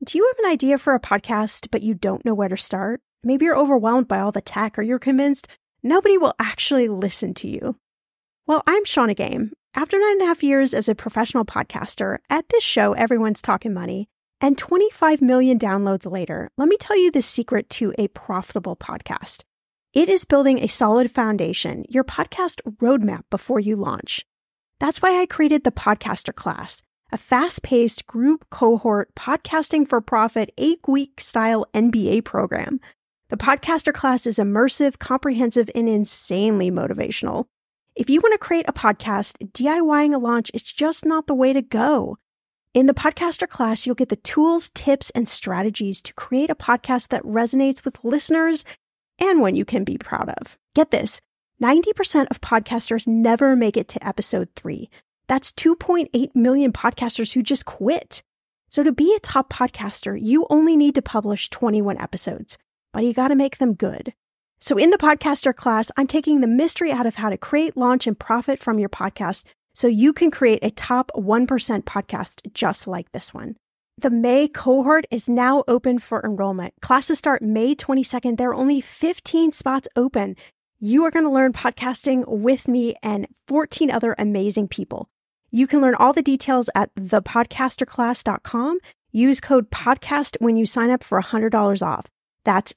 Do you have an idea for a podcast, but you don't know where to start? Maybe you're overwhelmed by all the tech, or you're convinced nobody will actually listen to you. Well, I'm Shauna Game. After 9.5 years as a professional podcaster, at this show, everyone's talking money, and 25 million downloads later, let me tell you the secret to a profitable podcast. It is building a solid foundation, your podcast roadmap before you launch. That's why I created the Podcaster Class, a fast-paced group cohort podcasting for profit 8-week style MBA program. The Podcaster Class is immersive, comprehensive, and insanely motivational. If you want to create a podcast, DIYing a launch is just not the way to go. In the Podcaster Class, you'll get the tools, tips, and strategies to create a podcast that resonates with listeners and one you can be proud of. Get this, 90% of podcasters never make it to episode 3. That's 2.8 million podcasters who just quit. So to be a top podcaster, you only need to publish 21 episodes, but you got to make them good. So in the Podcaster Class, I'm taking the mystery out of how to create, launch, and profit from your podcast so you can create a top 1% podcast just like this one. The May cohort is now open for enrollment. Classes start May 22nd. There are only 15 spots open. You are going to learn podcasting with me and 14 other amazing people. You can learn all the details at thepodcasterclass.com. Use code PODCAST when you sign up for $100 off. That's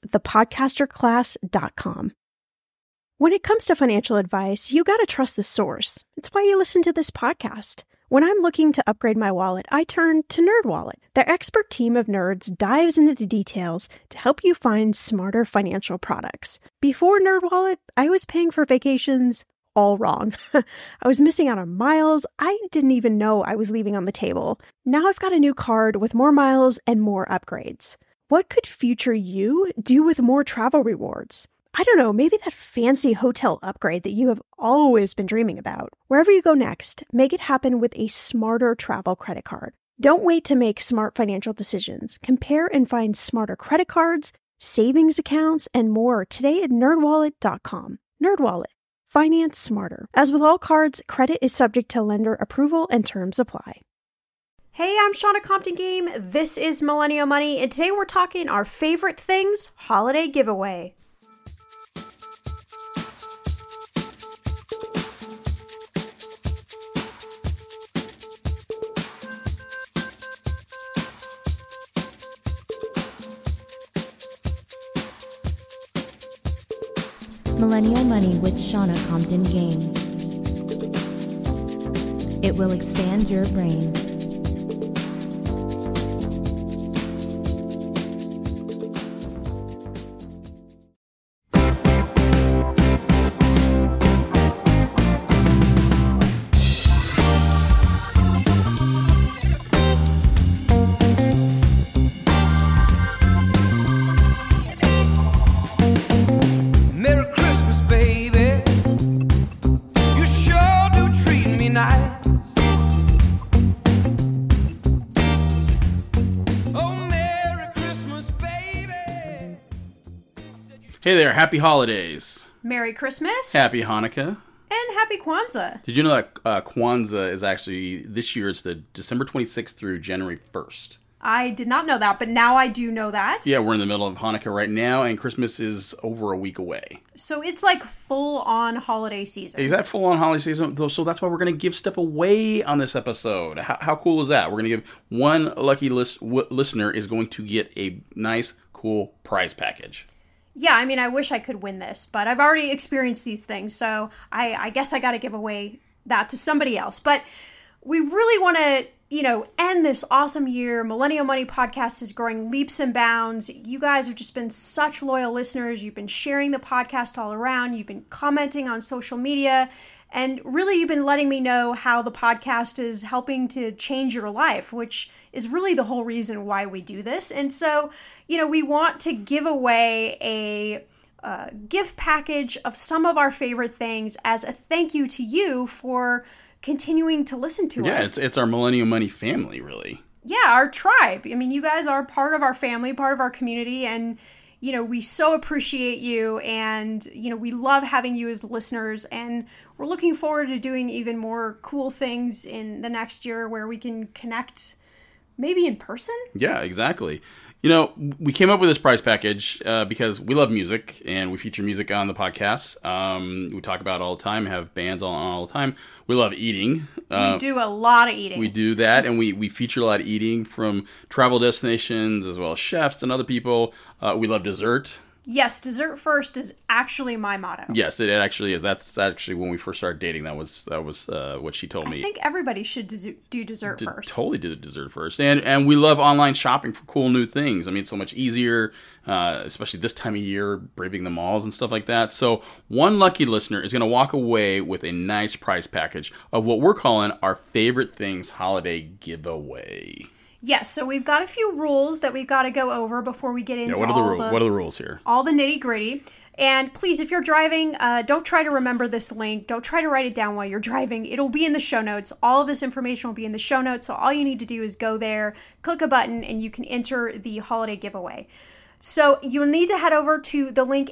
thepodcasterclass.com. When it comes to financial advice, you got to trust the source. It's why you listen to this podcast. When I'm looking to upgrade my wallet, I turn to NerdWallet. Their expert team of nerds dives into the details to help you find smarter financial products. Before NerdWallet, I was paying for vacations all wrong. I was missing out on miles I didn't even know I was leaving on the table. Now I've got a new card with more miles and more upgrades. What could future you do with more travel rewards? I don't know, maybe that fancy hotel upgrade that you have always been dreaming about. Wherever you go next, make it happen with a smarter travel credit card. Don't wait to make smart financial decisions. Compare and find smarter credit cards, savings accounts, and more today at nerdwallet.com. NerdWallet. Finance smarter. As with all cards, credit is subject to lender approval and terms apply. Hey, I'm Shauna Compton Game. This is Millennial Money, and today we're talking our favorite things holiday giveaway. Millennial Money with Shauna Compton Game. It will expand your brain. Hey there, happy holidays. Merry Christmas. Happy Hanukkah. And happy Kwanzaa. Did you know that Kwanzaa is actually, this year it's the December 26th through January 1st. I did not know that, but now I do know that. Yeah, we're in the middle of Hanukkah right now, and Christmas is over a week away. So it's like full-on holiday season. Is that full-on holiday season? So that's why we're going to give stuff away on this episode. How cool is that? We're going to give one lucky listener is going to get a nice, cool prize package. Yeah, I mean, I wish I could win this, but I've already experienced these things, so I guess I got to give away that to somebody else. But we really want to, end this awesome year. Millennial Money Podcast is growing leaps and bounds. You guys have just been such loyal listeners. You've been sharing the podcast all around. You've been commenting on social media. And really, you've been letting me know how the podcast is helping to change your life, which is really the whole reason why we do this. And so, we want to give away a gift package of some of our favorite things as a thank you to you for continuing to listen to us. Yeah, it's our Millennial Money family, really. Yeah, our tribe. I mean, you guys are part of our family, part of our community, and we so appreciate you, and we love having you as listeners, and we're looking forward to doing even more cool things in the next year where we can connect maybe in person? Yeah, exactly. You know, we came up with this prize package because we love music and we feature music on the podcast. We talk about it all the time, have bands on all the time. We love eating. We do a lot of eating. We do that, and we feature a lot of eating from travel destinations as well as chefs and other people. We love dessert. Yes, dessert first is actually my motto. Yes, it actually is. That's actually when we first started dating. That was what she told me. I think everybody should do dessert first. Totally do the dessert first. And we love online shopping for cool new things. I mean, it's so much easier, especially this time of year, braving the malls and stuff like that. So one lucky listener is going to walk away with a nice prize package of what we're calling our favorite things holiday giveaway. Yes, so we've got a few rules that we've got to go over before we get into what are the rules here? All the nitty gritty. And please, if you're driving, don't try to remember this link. Don't try to write it down while you're driving. It'll be in the show notes. All of this information will be in the show notes. So all you need to do is go there, click a button, and you can enter the holiday giveaway. So you'll need to head over to the link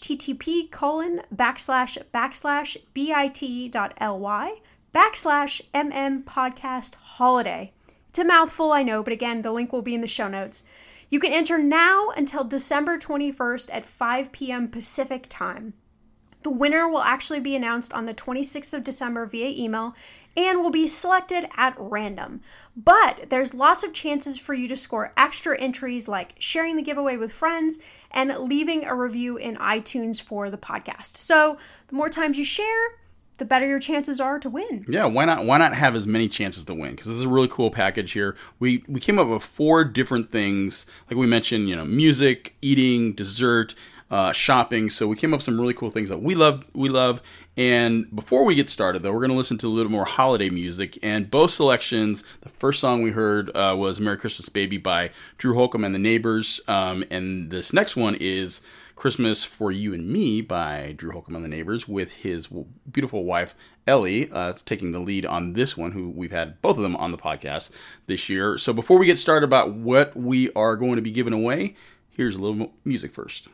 http://bit.ly/MMPodcastHoliday. It's a mouthful, I know, but again, the link will be in the show notes. You can enter now until December 21st at 5 p.m. Pacific time. The winner will actually be announced on the 26th of December via email and will be selected at random. But there's lots of chances for you to score extra entries like sharing the giveaway with friends and leaving a review in iTunes for the podcast. So the more times you share, the better your chances are to win. Yeah, why not have as many chances to win? Because this is a really cool package here. We came up with 4 different things, like we mentioned, music, eating, dessert, shopping. So we came up with some really cool things that we love. And before we get started, though, we're going to listen to a little more holiday music. And both selections, the first song we heard was "Merry Christmas, Baby" by Drew Holcomb and the Neighbors. And this next one is "Christmas for You and Me" by Drew Holcomb and the Neighbors with his beautiful wife, Ellie, taking the lead on this one, who we've had both of them on the podcast this year. So before we get started about what we are going to be giving away, here's a little music first.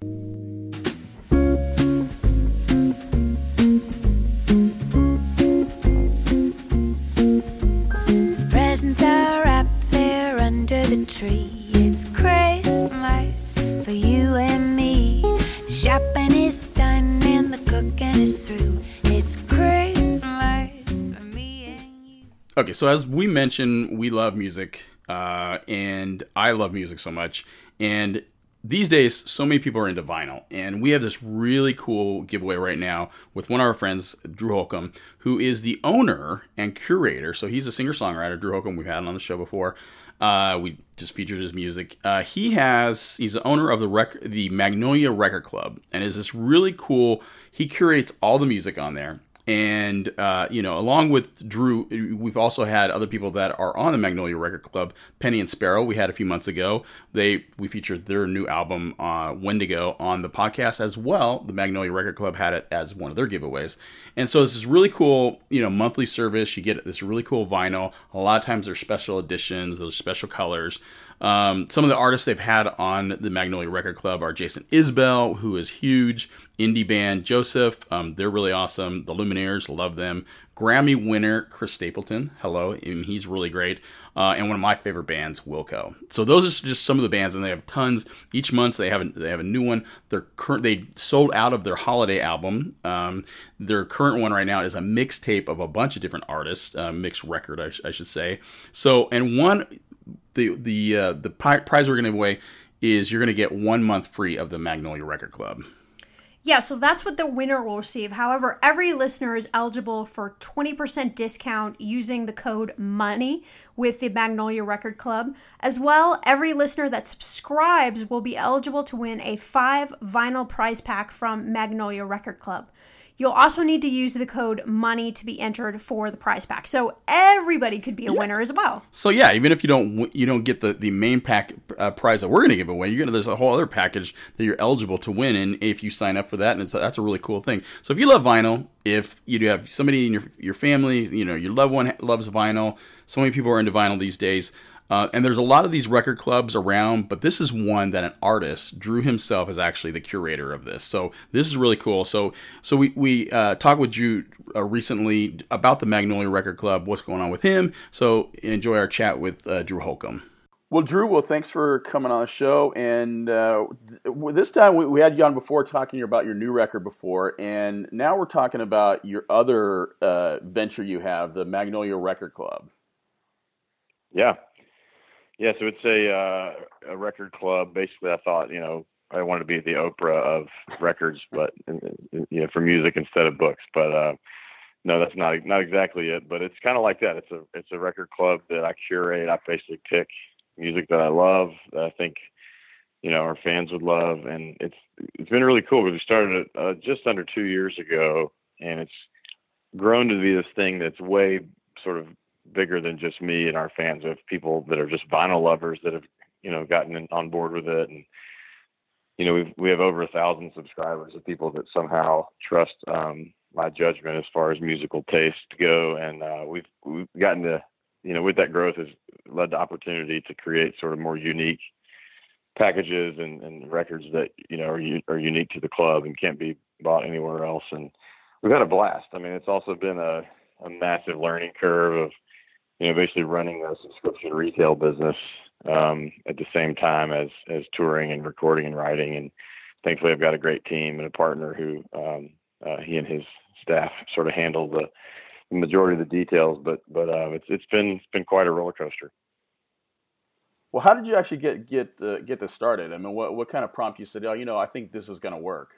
Presents are up there under the tree. It's Christmas for you and me. The shopping is done and the cooking is through. It's Christmas for me and you. Okay, so as we mentioned, we love music, and I love music so much. And these days, so many people are into vinyl, and we have this really cool giveaway right now with one of our friends, Drew Holcomb, who is the owner and curator. So he's a singer-songwriter, Drew Holcomb. We've had him on the show before. We just featured his music. He's the owner of the Magnolia Record Club, and is this really cool. He curates all the music on there. And, along with Drew, we've also had other people that are on the Magnolia Record Club. Penny and Sparrow, we had a few months ago. We featured their new album, Wendigo, on the podcast as well. The Magnolia Record Club had it as one of their giveaways. And so this is really cool, monthly service. You get this really cool vinyl. A lot of times there's special editions, those special colors. Some of the artists they've had on the Magnolia Record Club are Jason Isbell, who is huge, indie band Joseph, they're really awesome, the Lumineers, love them, Grammy winner Chris Stapleton, hello, and he's really great, and one of my favorite bands, Wilco. So those are just some of the bands, and they have tons. Each month they have a new one. They sold out of their holiday album. Their current one right now is a mixtape of a bunch of different artists, mixed record, I should say. So, and the prize we're going to give away is you're going to get 1 month free of the Magnolia Record Club. Yeah, so that's what the winner will receive. However, every listener is eligible for 20% discount using the code MONEY with the Magnolia Record Club. As well, every listener that subscribes will be eligible to win a 5 vinyl prize pack from Magnolia Record Club. You'll also need to use the code MONEY to be entered for the prize pack. So everybody could be a winner as well. So yeah, even if you don't get the main pack prize that we're going to give away, there's a whole other package that you're eligible to win in if you sign up for that, and that's a really cool thing. So if you love vinyl, if you do have somebody in your family, your loved one loves vinyl, so many people are into vinyl these days, And there's a lot of these record clubs around, but this is one that an artist, Drew himself, is actually the curator of this. So this is really cool. So we talked with Drew recently about the Magnolia Record Club, what's going on with him. So enjoy our chat with Drew Holcomb. Well, Drew, thanks for coming on the show. And this time we had you on before talking about your new record before, and now we're talking about your other venture you have, the Magnolia Record Club. Yeah. So it's a record club. Basically, I thought, I wanted to be the Oprah of records, but for music instead of books. But no, that's not exactly it. But it's kind of like that. It's a record club that I curate. I basically pick music that I love, that I think our fans would love, and it's been really cool because we started it just under 2 years ago, and it's grown to be this thing that's way sort of bigger than just me and our fans. We have people that are just vinyl lovers that have gotten on board with it, and we have over 1,000 subscribers of people that somehow trust my judgment as far as musical taste go, and we've gotten to with that growth has led to opportunity to create sort of more unique packages and records that, are unique to the club and can't be bought anywhere else. And we've had a blast. I mean, it's also been a massive learning curve of, basically running a subscription retail business at the same time as touring and recording and writing. And thankfully I've got a great team and a partner who he and his staff sort of handle the majority of the details, but it's been quite a roller coaster. Well, how did you actually get this started? I mean, what kind of prompt you said, I think this is going to work?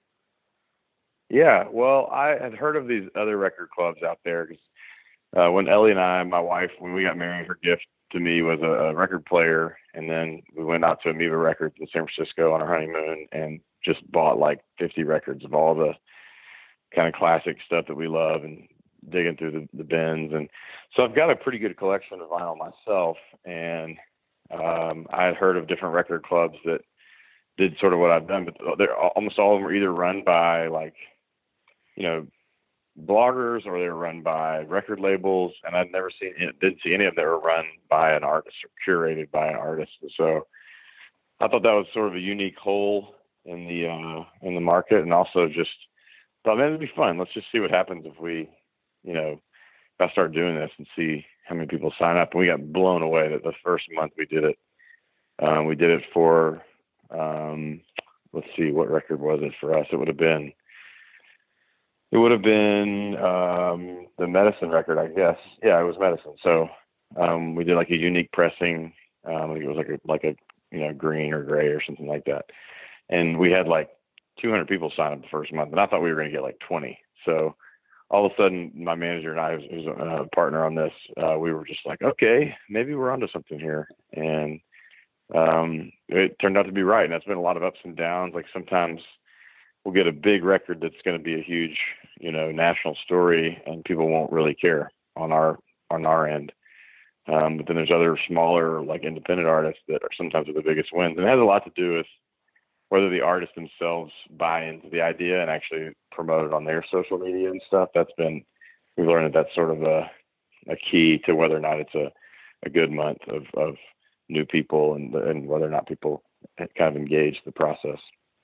Yeah, well, I had heard of these other record clubs out there because when Ellie and I, my wife, when we got married, her gift to me was a record player, and then we went out to Amoeba Records in San Francisco on our honeymoon and just bought like 50 records of all the kind of classic stuff that we love and digging through the bins. And so I've got a pretty good collection of vinyl myself, and I had heard of different record clubs that did sort of what I've done, but almost all of them are either run by bloggers or they were run by record labels, and I'd didn't see any of them that were run by an artist or curated by an artist. And so I thought that was sort of a unique hole in the market, and also just thought, man, it'd be fun. Let's just see what happens if we, if I start doing this and see how many people sign up. And we got blown away that the first month we did it for, let's see, what record was it for us? It would have been the Medicine record, I guess. Yeah, it was Medicine. So we did like a unique pressing. I think it was like a green or gray or something like that. And we had like 200 people sign up the first month, and I thought we were going to get like 20. So all of a sudden, my manager and I, who's a partner on this, we were just like, okay, maybe we're onto something here. And it turned out to be right. And that's been a lot of ups and downs. Like sometimes we'll get a big record that's going to be a huge, national story, and people won't really care on our end. But then there's other smaller, like independent artists that are sometimes the biggest wins. And it has a lot to do with whether the artists themselves buy into the idea and actually promote it on their social media and stuff. We've learned that's sort of a key to whether or not it's a good month of new people and whether or not people kind of engage the process.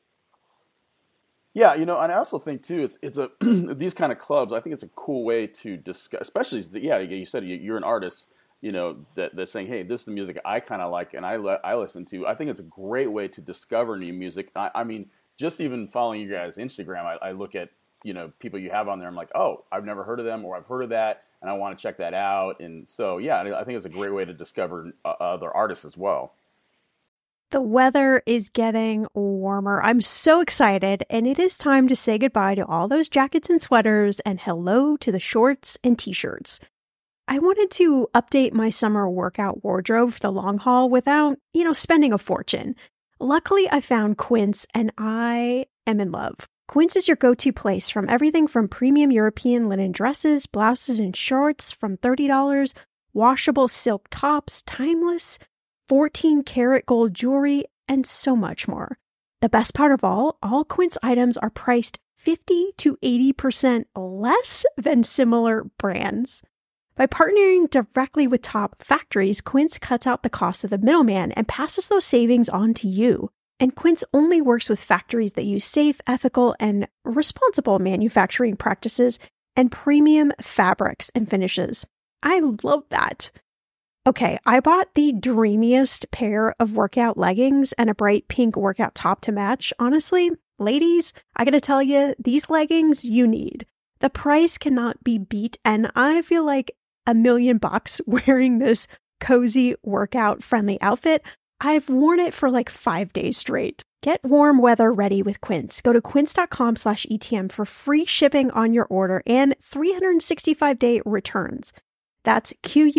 Yeah, and I also think too, it's a these kind of clubs. I think it's a cool way to discuss, especially you said you're an artist, that's saying, hey, this is the music I kind of like and I listen to. I think it's a great way to discover new music. I mean, just even following you guys' Instagram, I look at people you have on there. I'm like, oh, I've never heard of them, or I've heard of that, and I want to check that out. And so yeah, I think it's a great way to discover other artists as well. The weather is getting warmer. I'm so excited, and it is time to say goodbye to all those jackets and sweaters and hello to the shorts and t-shirts. I wanted to update my summer workout wardrobe for the long haul without, spending a fortune. Luckily, I found Quince, and I am in love. Quince is your go-to place from everything from premium European linen dresses, blouses, and shorts from $30, washable silk tops, timeless 14-karat gold jewelry, and so much more. The best part of all Quince items are priced 50 to 80% less than similar brands. By partnering directly with top factories, Quince cuts out the cost of the middleman and passes those savings on to you. And Quince only works with factories that use safe, ethical, and responsible manufacturing practices and premium fabrics and finishes. I love that. Okay, I bought the dreamiest pair of workout leggings and a bright pink workout top to match. Honestly, ladies, I gotta tell you, these leggings you need. The price cannot be beat, and I feel like $1 million wearing this cozy workout-friendly outfit. I've worn it for like 5 days straight. Get warm weather ready with Quince. Go to quince.com/ETM for free shipping on your order and 365-day returns. That's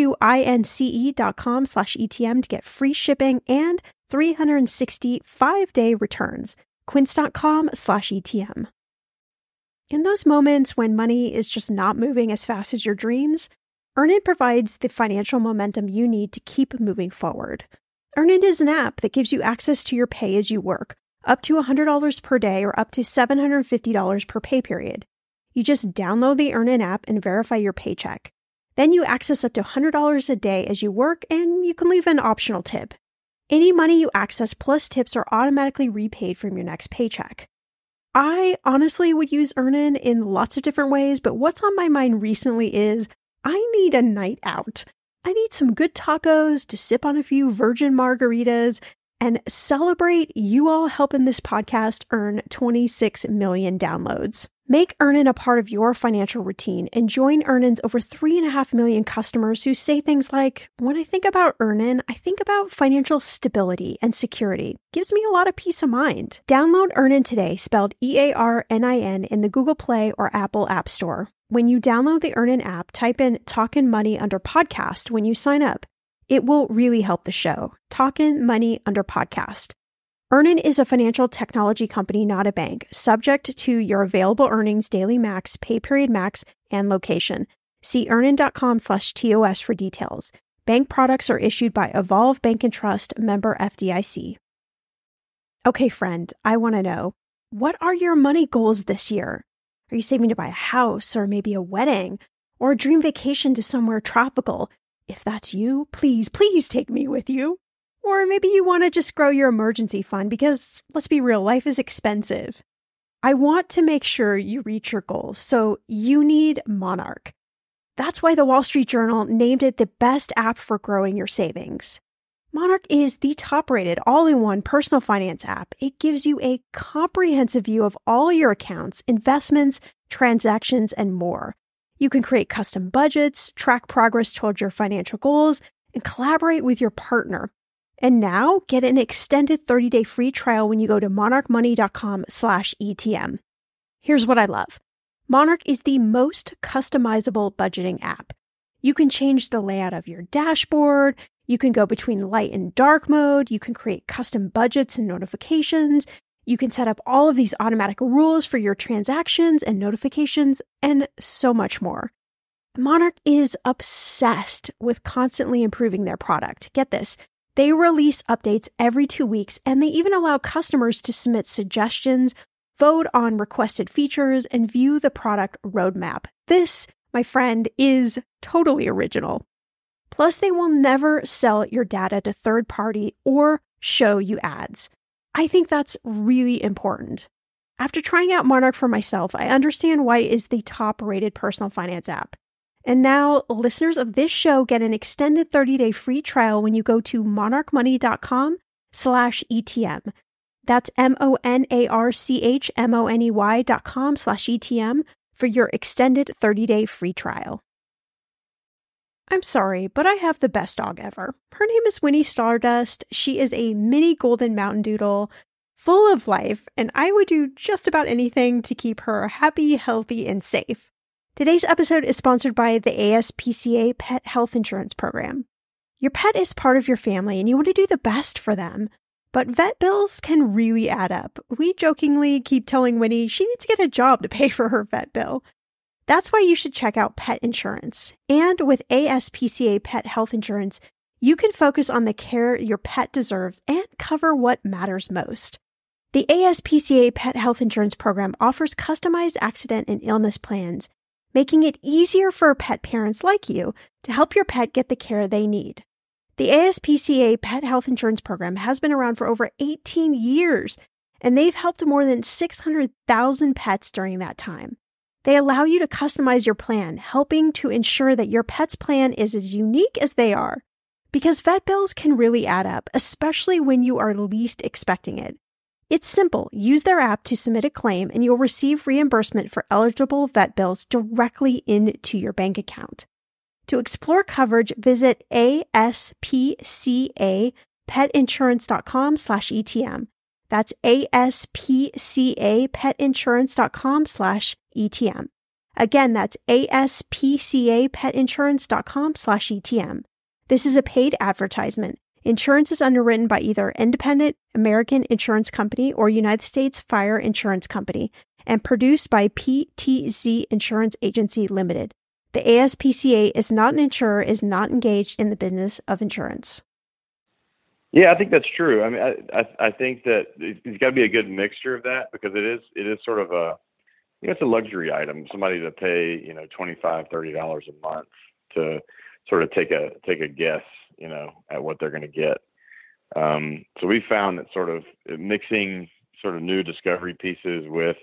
QUINCE.com/ETM to get free shipping and 365-day returns. Quince.com/ETM. In those moments when money is just not moving as fast as your dreams, Earnin provides the financial momentum you need to keep moving forward. Earnin is an app that gives you access to your pay as you work, up to $100 per day or up to $750 per pay period. You just download the Earnin app and verify your paycheck. Then you access up to $100 a day as you work, and you can leave an optional tip. Any money you access plus tips are automatically repaid from your next paycheck. I honestly would use Earnin in lots of different ways, but what's on my mind recently is I need a night out. I need some good tacos to sip on a few virgin margaritas and celebrate you all helping this podcast earn 26 million downloads. Make Earnin a part of your financial routine and join Earnin's over 3.5 million customers who say things like, when I think about Earnin, I think about financial stability and security. Gives me a lot of peace of mind. Download Earnin today, spelled EARNIN, in the Google Play or Apple App Store. When you download the Earnin app, type in Talkin' Money under podcast when you sign up. It will really help the show. Talkin' Money under podcast. Earnin is a financial technology company, not a bank, subject to your available earnings, daily max, pay period max, and location. See earnin.com/TOS for details. Bank products are issued by Evolve Bank and Trust, member FDIC. Okay, friend, I want to know, what are your money goals this year? Are you saving to buy a house or maybe a wedding or a dream vacation to somewhere tropical? If that's you, please take me with you. Or maybe you want to just grow your emergency fund because, let's be real, life is expensive. I want to make sure you reach your goals, so you need Monarch. That's why the Wall Street Journal named it the best app for growing your savings. Monarch is the top-rated all-in-one personal finance app. It gives you a comprehensive view of all your accounts, investments, transactions, and more. You can create custom budgets, track progress towards your financial goals, and collaborate with your partner. And now, get an extended 30-day free trial when you go to monarchmoney.com/ETM. Here's what I love. Monarch is the most customizable budgeting app. You can change the layout of your dashboard. You can go between light and dark mode. You can create custom budgets and notifications. You can set up all of these automatic rules for your transactions and notifications, and so much more. Monarch is obsessed with constantly improving their product. Get this. They release updates every 2 weeks, and they even allow customers to submit suggestions, vote on requested features, and view the product roadmap. This, my friend, is totally original. Plus, they will never sell your data to third party or show you ads. I think that's really important. After trying out Monarch for myself, I understand why it is the top-rated personal finance app. And now, listeners of this show get an extended 30-day free trial when you go to monarchmoney.com/ETM. That's monarchmoney.com/ETM for your extended 30-day free trial. I'm sorry, but I have the best dog ever. Her name is Winnie Stardust. She is a mini golden mountain doodle, full of life, and I would do just about anything to keep her happy, healthy, and safe. Today's episode is sponsored by the ASPCA Pet Health Insurance Program. Your pet is part of your family and you want to do the best for them, but vet bills can really add up. We jokingly keep telling Winnie she needs to get a job to pay for her vet bill. That's why you should check out pet insurance. And with ASPCA Pet Health Insurance, you can focus on the care your pet deserves and cover what matters most. The ASPCA Pet Health Insurance Program offers customized accident and illness plans making it easier for pet parents like you to help your pet get the care they need. The ASPCA Pet Health Insurance Program has been around for over 18 years, and they've helped more than 600,000 pets during that time. They allow you to customize your plan, helping to ensure that your pet's plan is as unique as they are. Because vet bills can really add up, especially when you are least expecting it. It's simple. Use their app to submit a claim, and you'll receive reimbursement for eligible vet bills directly into your bank account. To explore coverage, visit aspcapetinsurance.com/ETM. That's aspcapetinsurance.com/ETM. Again, that's aspcapetinsurance.com/ETM. This is a paid advertisement. Insurance is underwritten by either Independent American Insurance Company or United States Fire Insurance Company and produced by PTZ Insurance Agency Limited. The ASPCA is not an insurer, is not engaged in the business of insurance. Yeah, I think that's true. I mean, I think that it's got to be a good mixture of that, because it is sort of it's a luxury item. Somebody to pay, $25, $30 a month to sort of take a guess, at what they're going to get. So we found that sort of mixing sort of new discovery pieces with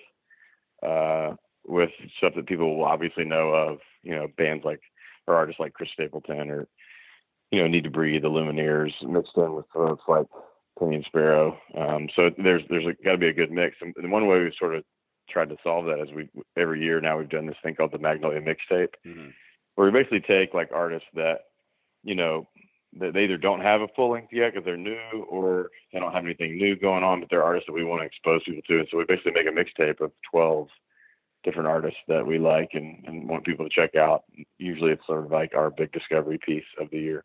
stuff that people will obviously know of, bands like, or artists like Chris Stapleton, or Need to Breathe, the Lumineers, mixed in with folks like Penny and Sparrow. So there's got to be a good mix. And one way we've sort of tried to solve that is every year now we've done this thing called the Magnolia Mixtape, where we basically take like artists that, that they either don't have a full length yet because they're new, or they don't have anything new going on, but they're artists that we want to expose people to. And so we basically make a mixtape of 12 different artists that we like and want people to check out. Usually it's sort of like our big discovery piece of the year.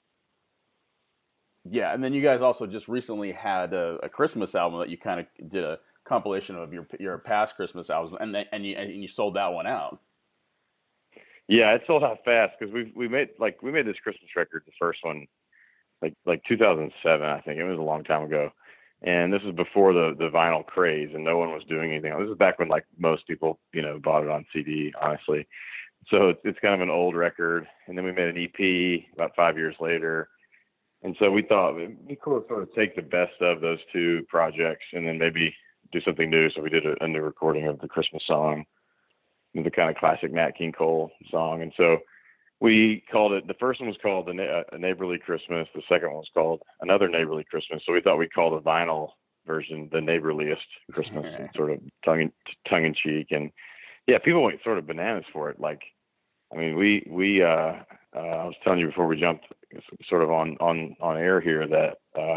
Yeah, and then you guys also just recently had a Christmas album that you kind of did a compilation of your past Christmas albums, and you sold that one out. Yeah, it sold out fast because we made this Christmas record, the first one, like 2007, I think. It was a long time ago, and this was before the vinyl craze, and no one was doing anything. This is back when like most people bought it on CD, honestly. So it's kind of an old record, and then we made an EP about 5 years later. And so we thought it'd be cool to sort of take the best of those two projects and then maybe do something new. So we did a new recording of the Christmas song, the kind of classic Nat King Cole song. And so we called it, the first one was called A Neighborly Christmas. The second one was called Another Neighborly Christmas. So we thought we'd call the vinyl version the neighborliest Christmas, sort of tongue in cheek. And yeah, people went sort of bananas for it. Like, I mean, I was telling you before we jumped sort of on air here that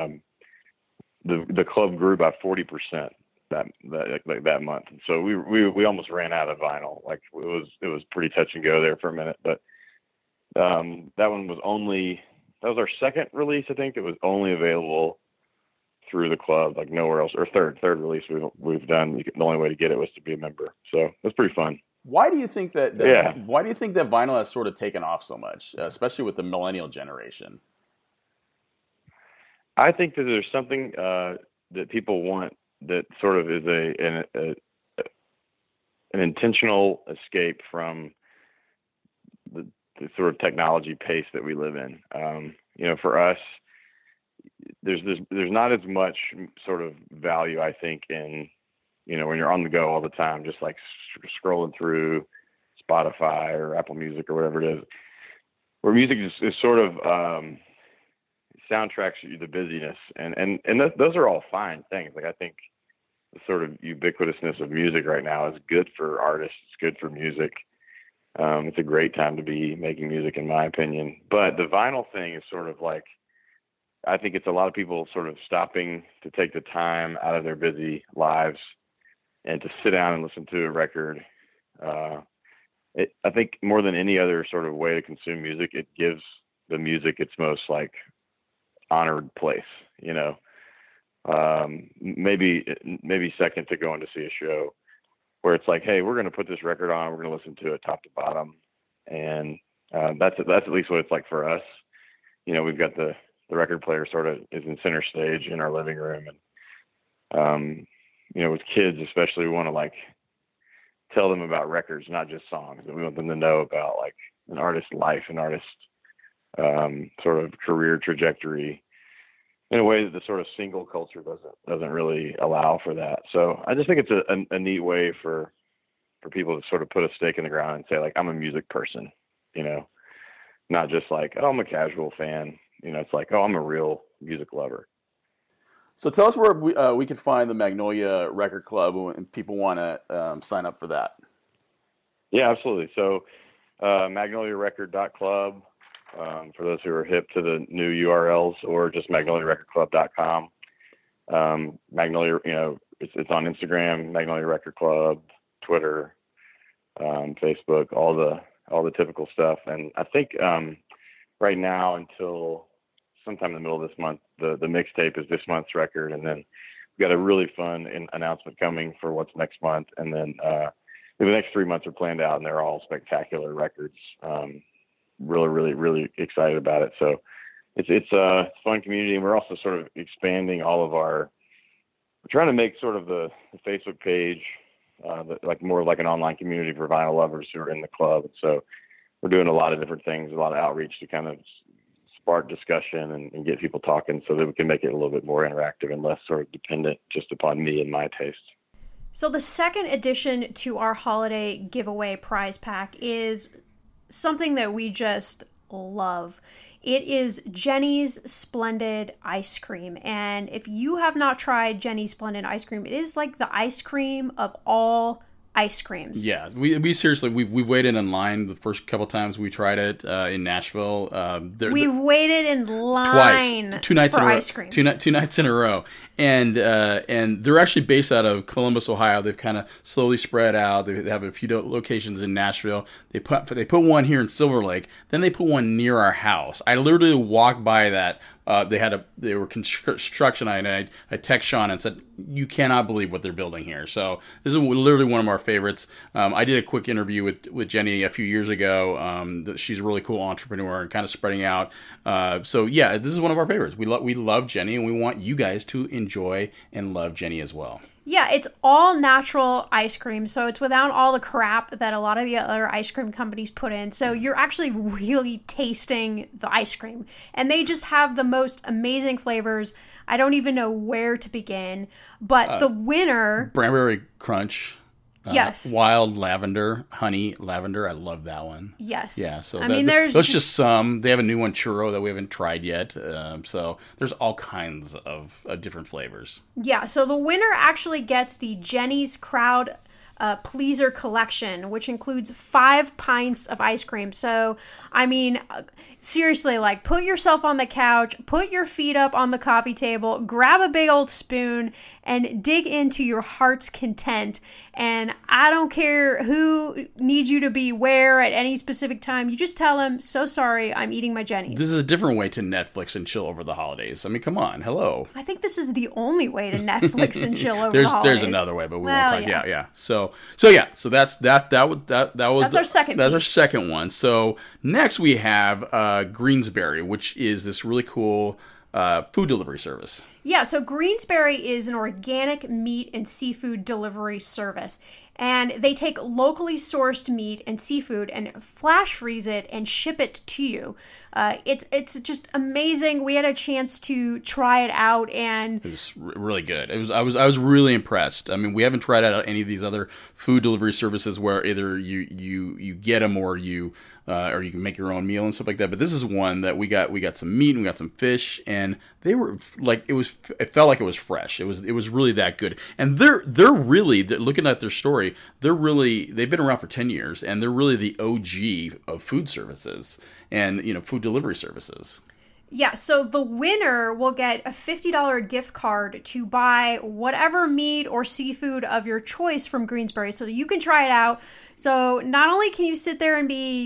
the club grew by 40% that month. And so we almost ran out of vinyl. Like it was pretty touch and go there for a minute. But that one was our second release, I think. It was only available through the club, like nowhere else. Or third release we've done. The only way to get it was to be a member. So it's pretty fun. Why do you think that Why do you think that vinyl has sort of taken off so much, especially with the millennial generation? I think that there's something that people want that sort of is an intentional escape from the sort of technology pace that we live in. For us, there's not as much sort of value, I think, in when you're on the go all the time, just like scrolling through Spotify or Apple Music or whatever it is, where music is sort of soundtracks the busyness, and those are all fine things. Like I think the sort of ubiquitousness of music right now is good for artists. It's good for music. It's a great time to be making music, in my opinion. But the vinyl thing is sort of like, I think it's a lot of people sort of stopping to take the time out of their busy lives and to sit down and listen to a record. I think more than any other sort of way to consume music, it gives the music its most like honored place, maybe second to going to see a show where it's like, hey, we're going to put this record on, we're going to listen to it top to bottom. And that's at least what it's like for us. We've got the record player sort of is in center stage in our living room. And, with kids, especially, we want to like tell them about records, not just songs. And we want them to know about like an artist's life, an artist's sort of career trajectory in a way that the sort of single culture doesn't really allow for that. So I just think it's a neat way for people to sort of put a stake in the ground and say, like, I'm a music person, you know, not just like, oh, I'm a casual fan. You know, it's like, oh, I'm a real music lover. So tell us where we can find the Magnolia Record Club and people want to sign up for that. Yeah, absolutely. So magnoliarecord.club for those who are hip to the new URLs, or just magnoliarecordclub.com. Magnolia, you know, it's on Instagram, Magnolia Record Club, Twitter, Facebook, all the typical stuff. And I think right now until sometime in the middle of this month, the mixtape is this month's record, and then we've got a really fun announcement coming for what's next month, and then the next 3 months are planned out, and they're all spectacular records. Really excited about it. So it's a fun community, and we're also sort of expanding we're trying to make sort of the Facebook page like more like an online community for vinyl lovers who are in the club. So we're doing a lot of different things, a lot of outreach to kind of spark discussion and get people talking so that we can make it a little bit more interactive and less sort of dependent just upon me and my taste. So the second addition to our holiday giveaway prize pack is something that we just love. It is Jenny's Splendid Ice Cream. And if you have not tried Jenny's Splendid Ice Cream, it is like the ice cream of all ice creams. Yeah, we seriously, we've waited in line the first couple times we tried it in Nashville. We've waited in line twice, 2 nights for in a row, ice cream. two nights in a row, and they're actually based out of Columbus, Ohio. They've kind of slowly spread out. They have a few locations in Nashville. They put one here in Silver Lake. Then they put one near our house. I literally walked by that. They were construction. I text Sean and said, you cannot believe what they're building here. So this is literally one of our favorites. I did a quick interview with Jenny a few years ago. She's a really cool entrepreneur and kind of spreading out. So yeah, this is one of our favorites. We love Jenny, and we want you guys to enjoy and love Jenny as well. Yeah, it's all natural ice cream, so it's without all the crap that a lot of the other ice cream companies put in. So you're actually really tasting the ice cream. And they just have the most amazing flavors. I don't even know where to begin. But the winner... Cranberry Crunch. Yes. Wild lavender, honey lavender. I love that one. Yes. Yeah. So there's just some. They have a new one, churro, that we haven't tried yet. So there's all kinds of different flavors. Yeah. So the winner actually gets the Jenny's Crowd Pleaser collection, which includes 5 pints of ice cream. So, I mean, seriously, like, put yourself on the couch, put your feet up on the coffee table, grab a big old spoon, and dig into your heart's content. And I don't care who needs you to be where at any specific time. You just tell them, so sorry, I'm eating my Jenny's. This is a different way to Netflix and chill over the holidays. I mean, come on, hello. I think this is the only way to Netflix and chill over the holidays. There's another way, but we won't talk. Yeah. So that's our second. That's our second one. So next we have Greensbury, which is this really cool food delivery service. Yeah, so Greensbury is an organic meat and seafood delivery service. And they take locally sourced meat and seafood and flash freeze it and ship it to you. It's just amazing. We had a chance to try it out, and it was really good. I was really impressed. I mean, we haven't tried out any of these other food delivery services where either you get them or you can make your own meal and stuff like that. But this is one that we got some meat and we got some fish, and they were like, it felt like it was fresh. It was really that good. And they're really, looking at their story, they've been around for 10 years, and they're really the OG of food services and, food delivery services. Yeah, so the winner will get a $50 gift card to buy whatever meat or seafood of your choice from Greensbury, so you can try it out. So not only can you sit there and be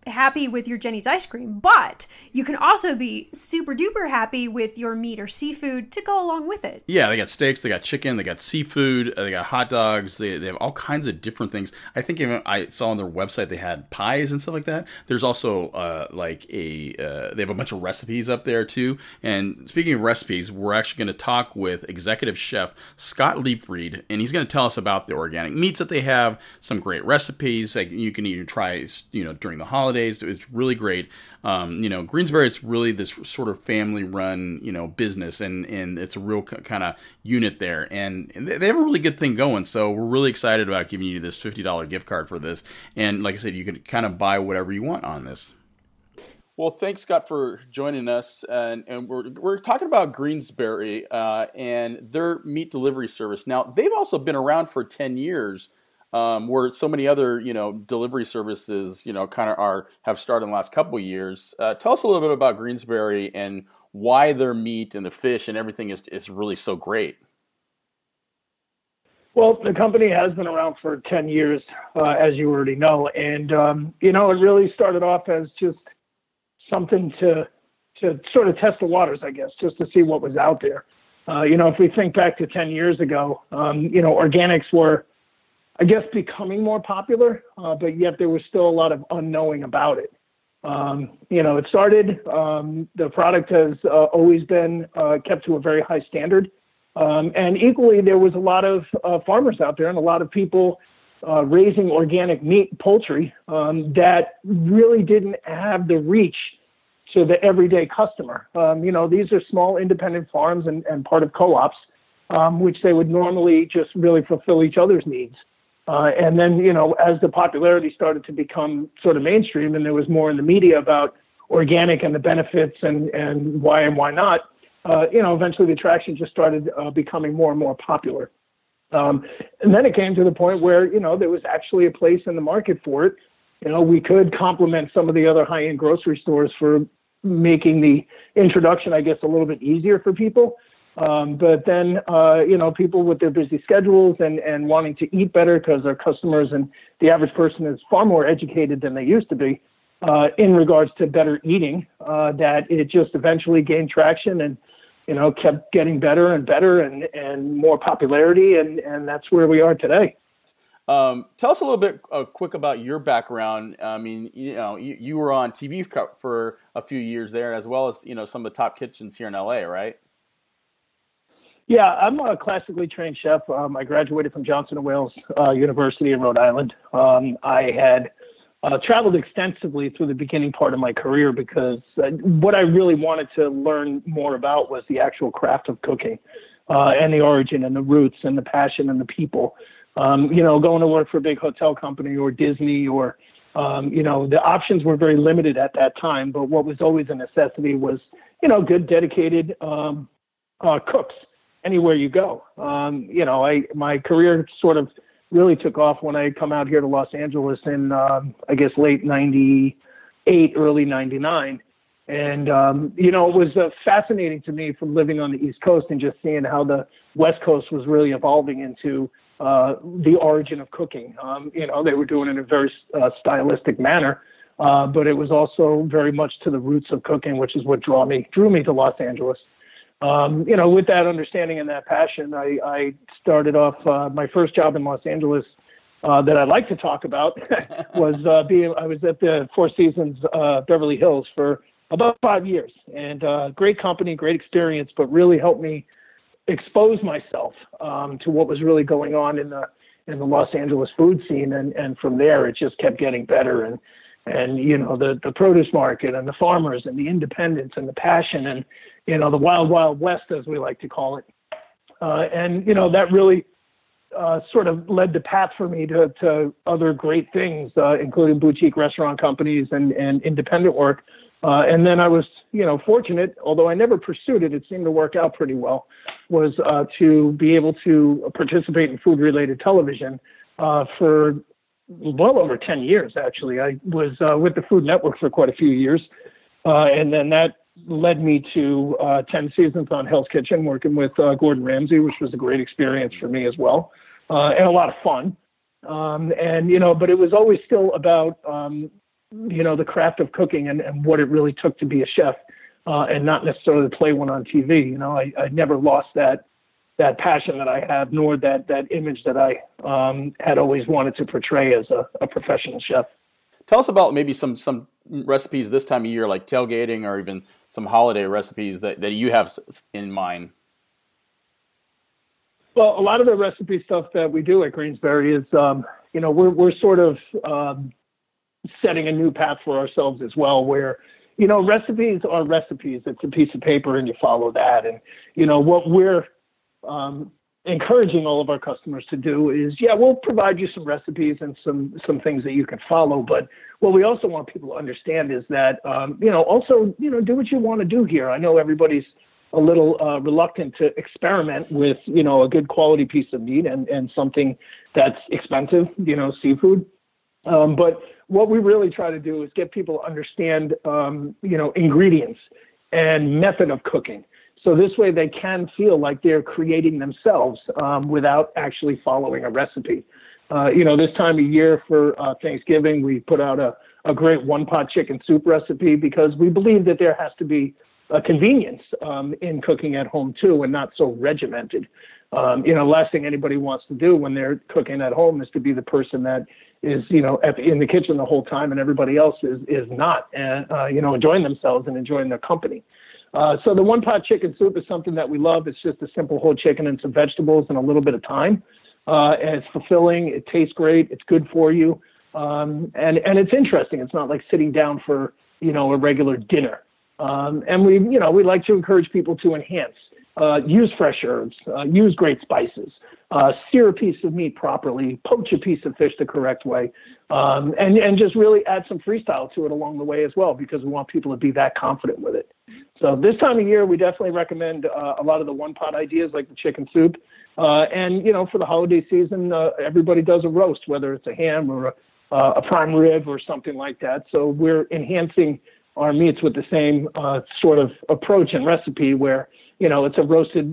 happy with your Jenny's ice cream, but you can also be super duper happy with your meat or seafood to go along with it. Yeah, they got steaks, they got chicken, they got seafood, they got hot dogs, they have all kinds of different things. I think even I saw on their website they had pies and stuff like that. There's also they have a bunch of recipes up there too. And speaking of recipes, we're actually going to talk with executive chef Scott Leipfried, and he's going to tell us about the organic meats that they have, some great recipes like you can even try, during the holidays. It's really great. Greensbury, it's really this sort of family-run, business, and it's a real kind of unit there, and they have a really good thing going. So we're really excited about giving you this $50 gift card for this. And like I said, you can kind of buy whatever you want on this. Well, thanks, Scott, for joining us. And we're talking about Greensbury and their meat delivery service. Now, they've also been around for 10 years. Where so many other, delivery services, kind of have started in the last couple of years. Tell us a little bit about Greensbury and why their meat and the fish and everything is really so great. Well, the company has been around for 10 years, as you already know. And, it really started off as just something to sort of test the waters, I guess, just to see what was out there. If we think back to 10 years ago, organics were, I guess, becoming more popular, but yet there was still a lot of unknowing about it. It started, the product has always been kept to a very high standard. And equally, there was a lot of farmers out there and a lot of people raising organic meat, poultry, that really didn't have the reach to the everyday customer. These are small independent farms and part of co-ops, which they would normally just really fulfill each other's needs. And then, as the popularity started to become sort of mainstream and there was more in the media about organic and the benefits and why not, eventually the attraction just started becoming more and more popular. And then it came to the point where, there was actually a place in the market for it. We could complement some of the other high-end grocery stores for making the introduction, I guess, a little bit easier for people. But then, people with their busy schedules and wanting to eat better because their customers and the average person is far more educated than they used to be in regards to better eating, that it just eventually gained traction and, kept getting better and better and more popularity. And that's where we are today. Tell us a little bit quick about your background. I mean, you were on TV for a few years there, as well as, some of the top kitchens here in LA, right? Yeah, I'm a classically trained chef. I graduated from Johnson & Wales University in Rhode Island. I had traveled extensively through the beginning part of my career because what I really wanted to learn more about was the actual craft of cooking and the origin and the roots and the passion and the people. Going to work for a big hotel company or Disney or, the options were very limited at that time. But what was always a necessity was, good, dedicated cooks. Anywhere you go. My career sort of really took off when I come out here to Los Angeles in, I guess, late 98, early 99. And, it was fascinating to me from living on the East Coast and just seeing how the West Coast was really evolving into the origin of cooking. They were doing it in a very stylistic manner, but it was also very much to the roots of cooking, which is what drew me to Los Angeles. With that understanding and that passion, I started off my first job in Los Angeles that I'd like to talk about was I was at the Four Seasons Beverly Hills for about 5 years, and great company, great experience, but really helped me expose myself to what was really going on in the Los Angeles food scene, and from there it just kept getting better and the produce market and the farmers and the independents and the passion and the wild west, as we like to call it, that really sort of led the path for me to other great things, including boutique restaurant companies and independent work. And then I was, fortunate, although I never pursued it, it seemed to work out pretty well, was to be able to participate in food-related television for well over 10 years, actually. I was with the Food Network for quite a few years, and then that led me to 10 seasons on Hell's Kitchen, working with Gordon Ramsay, which was a great experience for me as well, and a lot of fun. But it was always still about the craft of cooking and what it really took to be a chef, and not necessarily play one on TV. I never lost that passion that I have, nor that image that I had always wanted to portray as a professional chef. Tell us about maybe some recipes this time of year, like tailgating, or even some holiday recipes that you have in mind. Well, a lot of the recipe stuff that we do at Greensbury is, we're sort of setting a new path for ourselves as well, where, recipes are recipes. It's a piece of paper and you follow that. And, what we're encouraging all of our customers to do is, we'll provide you some recipes and some things that you can follow. But what we also want people to understand is that, also, do what you want to do here. I know everybody's a little reluctant to experiment with, a good quality piece of meat and something that's expensive, seafood. But what we really try to do is get people to understand, ingredients and method of cooking. So this way they can feel like they're creating themselves without actually following a recipe. This time of year for Thanksgiving, we put out a great one-pot chicken soup recipe because we believe that there has to be a convenience in cooking at home too, and not so regimented. Last thing anybody wants to do when they're cooking at home is to be the person that is, in the kitchen the whole time and everybody else is not, and, enjoying themselves and enjoying their company. So the one-pot chicken soup is something that we love. It's just a simple whole chicken and some vegetables and a little bit of thyme. And it's fulfilling. It tastes great. It's good for you. And it's interesting. It's not like sitting down for, a regular dinner. And we like to encourage people to enhance, use fresh herbs, use great spices, sear a piece of meat properly, poach a piece of fish the correct way, and just really add some freestyle to it along the way as well, because we want people to be that confident with it. So this time of year, we definitely recommend a lot of the one-pot ideas like the chicken soup. And, for the holiday season, everybody does a roast, whether it's a ham or a prime rib or something like that. So we're enhancing our meats with the same sort of approach and recipe where, it's a roasted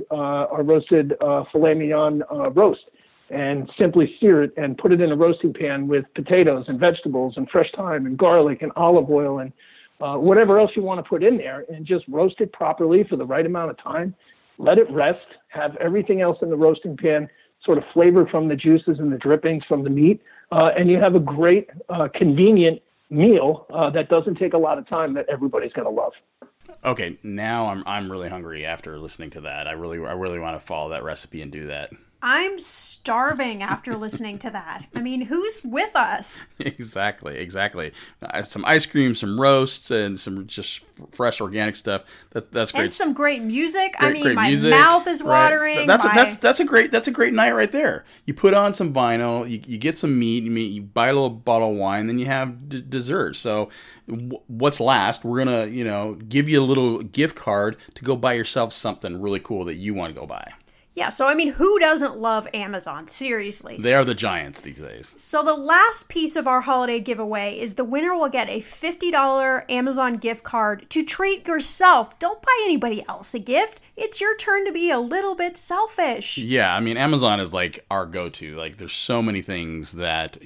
filet mignon roast, and simply sear it and put it in a roasting pan with potatoes and vegetables and fresh thyme and garlic and olive oil and whatever else you want to put in there, and just roast it properly for the right amount of time. Let it rest, have everything else in the roasting pan sort of flavor from the juices and the drippings from the meat, and you have a great, convenient meal that doesn't take a lot of time that everybody's going to love. Okay, now I'm really hungry after listening to that. I really want to follow that recipe and do that. I'm starving after listening to that. I mean, who's with us? Exactly. Some ice cream, some roasts, and some just fresh organic stuff. That's great. And some great music. Great my music, mouth is watering. Right. That's a great night right there. You put on some vinyl, you get some meat, you buy a little bottle of wine, then you have dessert. So what's last? We're gonna give you a little gift card to go buy yourself something really cool that you want to go buy. Yeah, so who doesn't love Amazon? Seriously. They are the giants these days. So the last piece of our holiday giveaway is the winner will get a $50 Amazon gift card to treat yourself. Don't buy anybody else a gift. It's your turn to be a little bit selfish. Yeah, Amazon is like our go-to. Like, there's so many things that,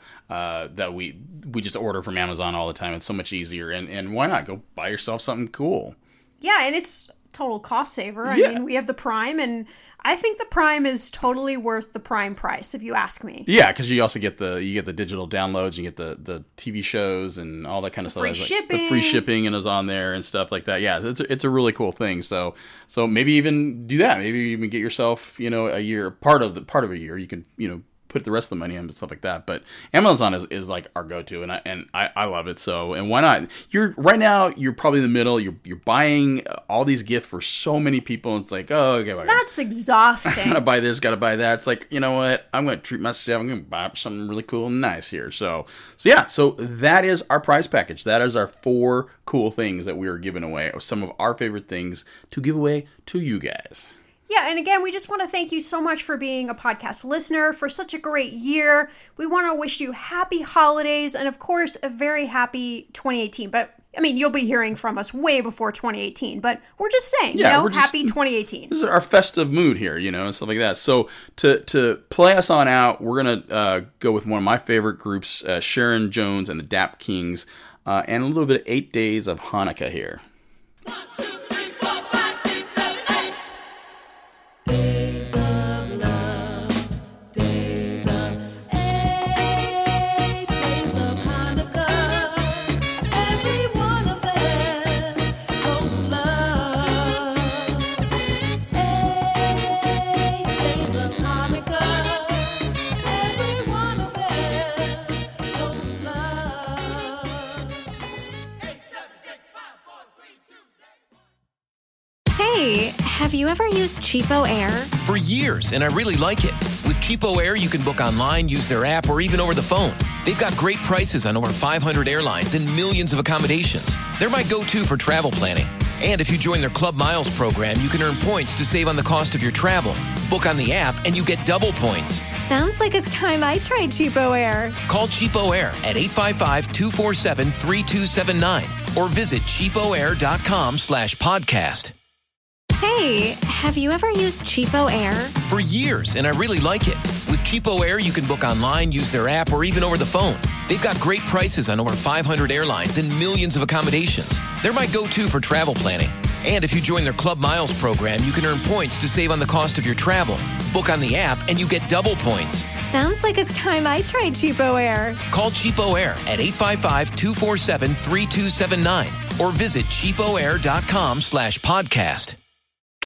that we just order from Amazon all the time. It's so much easier. And why not go buy yourself something cool? Yeah, and it's total cost saver. I mean, we have the Prime, and I think the Prime is totally worth the Prime price, if you ask me. Yeah, because you also get the digital downloads, you get the TV shows and all that kind of stuff. Free shipping. The free shipping and is on there and stuff like that. Yeah, it's a really cool thing. So maybe even do that. Maybe even get yourself a year, part of a year. You can put the rest of the money in and stuff like that. But Amazon is like our go-to, and I love it. So, and why not? You're probably in the middle. You're buying all these gifts for so many people. And it's like, oh, okay, that's exhausting. Gotta buy this, gotta buy that. It's like, you know what? I'm gonna treat myself. I'm gonna buy something really cool and nice here. So that is our prize package. That is our 4 cool things that we are giving away. Some of our favorite things to give away to you guys. Yeah, and again, we just want to thank you so much for being a podcast listener for such a great year. We want to wish you happy holidays and, of course, a very happy 2018. But, you'll be hearing from us way before 2018. But we're just saying, happy 2018. This is our festive mood here, and stuff like that. So to play us on out, we're going to go with one of my favorite groups, Sharon Jones and the Dap Kings. and a little bit of 8 Days of Hanukkah here. Have you ever used Cheapo Air? For years, and I really like it. With Cheapo Air, you can book online, use their app, or even over the phone. They've got great prices on over 500 airlines and millions of accommodations. They're my go-to for travel planning. And if you join their Club Miles program, you can earn points to save on the cost of your travel. Book on the app, and you get double points. Sounds like it's time I tried Cheapo Air. Call Cheapo Air at 855-247-3279 or visit cheapoair.com/podcast. Hey, have you ever used Cheapo Air? For years, and I really like it. With Cheapo Air, you can book online, use their app, or even over the phone. They've got great prices on over 500 airlines and millions of accommodations. They're my go-to for travel planning. And if you join their Club Miles program, you can earn points to save on the cost of your travel. Book on the app, and you get double points. Sounds like it's time I tried Cheapo Air. Call Cheapo Air at 855-247-3279 or visit cheapoair.com/podcast.